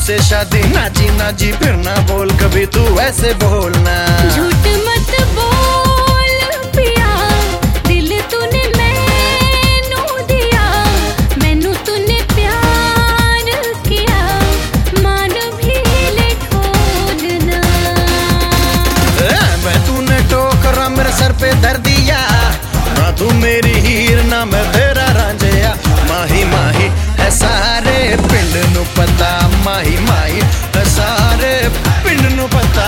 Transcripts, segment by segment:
तुझसे शादी ना जी फिर ना बोल कभी तू ऐसे बोलना। झूठ मत बोल पिया, दिल तूने मैनू दिया, मैनू तूने प्यार किया, मान भी ले ठोलना। मैं तूने टोकरा मेरे सर पे धर दिया, ना तू मेरी हीर ना मैं तेरा रांझिया। माही माही है सारे पिंड नू पता, माही माही है सारे पिंड नू पता।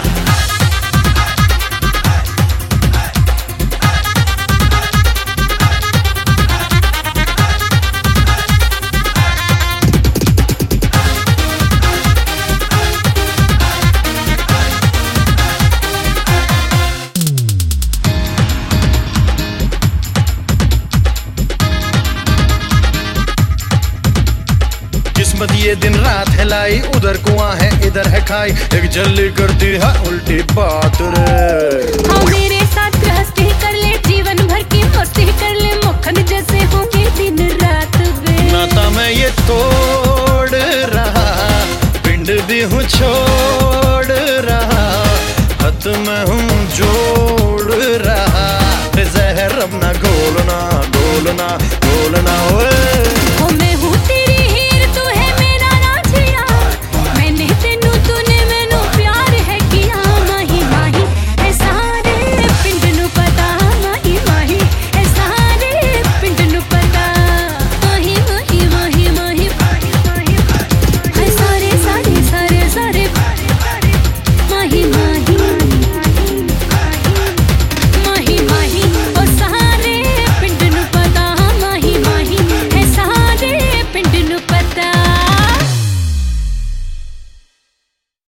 किस्मत ये दिन रात है लाई, उधर कुआं है इधर है खाई, एक जल्दी करती है उल्टी बात रे। हाँ मेरे साथ गृहस्थी कर ले, जीवन भर की मस्ती कर ले, मक्खन जैसे होंगे दिन रात वे। नाता मैं ये तोड़ रहा, पिंड भी हूँ छोड़ रहा, हद मैं हूँ जोड़ रहा। जहर अब ना घोलना घोलना घोलना ओए।